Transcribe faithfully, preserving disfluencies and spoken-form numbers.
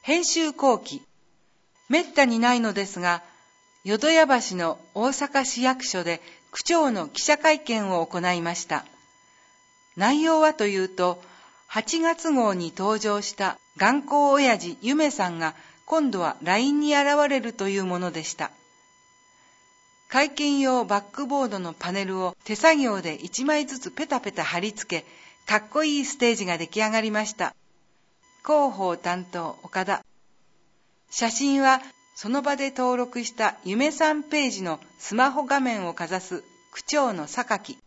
編集後期。めったにないのですが、淀屋橋の大阪市役所で区長の記者会見を行いました。内容はというと、はちがつ号に登場した頑固親父ゆめさんが今度は ライン に現れるというものでした。会見用バックボードのパネルを手作業でいちまいずつペタペタ貼り付け、かっこいいステージが出来上がりました。広報担当岡田。写真はその場で登録したゆめさんページのスマホ画面をかざす区長の榊。